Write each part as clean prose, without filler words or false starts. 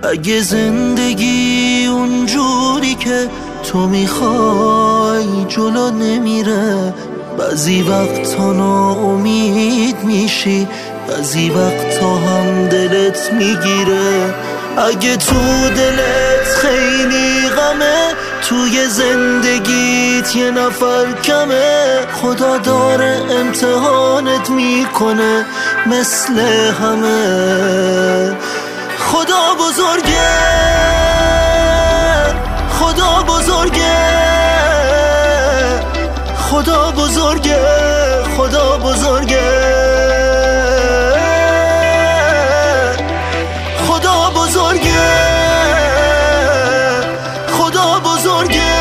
اگه زندگی اونجوری که تو میخوای جلو نمیره، بعضی وقتا ناامید میشی، بعضی وقتا هم دلت میگیره. اگه تو دلت خیلی غمه، توی زندگیت یه نفر کمه، خدا داره امتحانت میکنه مثل همه. خدا بزرگه، خدا بزرگه، خدا بزرگه، خدا بزرگه، خدا بزرگه، خدا بزرگه،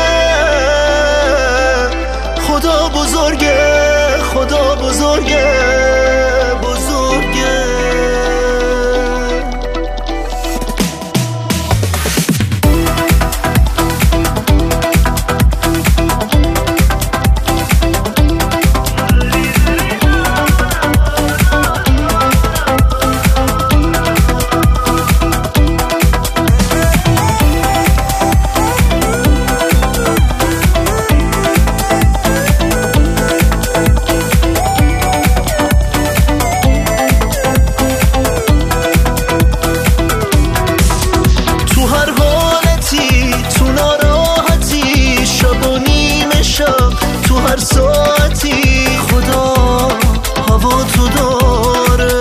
خدا بزرگه، خدا بزرگه، بزرگه. تو هر ساعتی خدا هوا تو داره.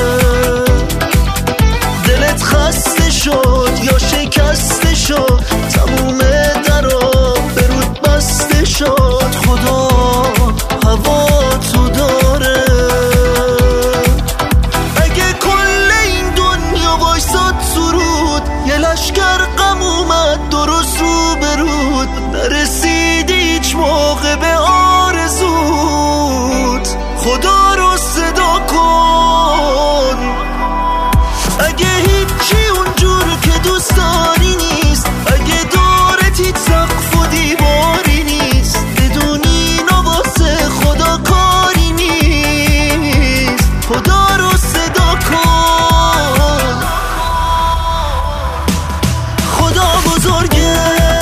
دلت خسته شد یا شکسته شد، تموم درا به رود بسته شد، خدا هوا تو داره. اگه کل این دنیا وایساد سرود، یه لشکر غم اومد درست رو به رود، نرسیدی هیچ موقع به آرزوت، خدا رو صدا کن. اگه هیچی اونجور که دوست داری نیست، اگه دورت هیچ سقف و دیواری نیست، بدونی نواسه خدا کاری نیست، خدا رو صدا کن. خدا بزرگه،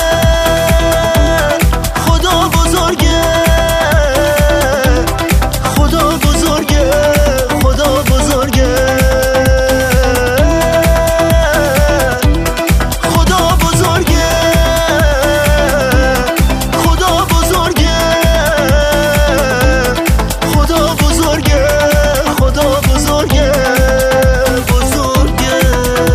خدا بزرگه، خدا بزرگه، خدا بزرگه، خدا بزرگه، خدا بزرگه، خدا بزرگه، خدا بزرگه، بزرگه.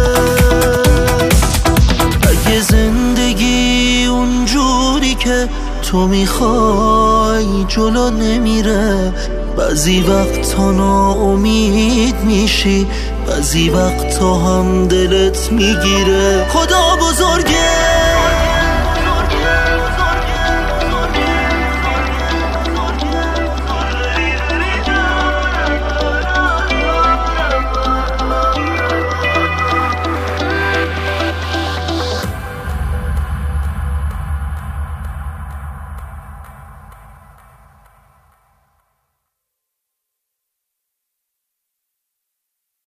اگه زندگی اونجوری که تو میخوای جلو نمیره، بعضی وقتا ناامید میشی، بعضی وقتا هم دلت میگیره. خدا بزرگه،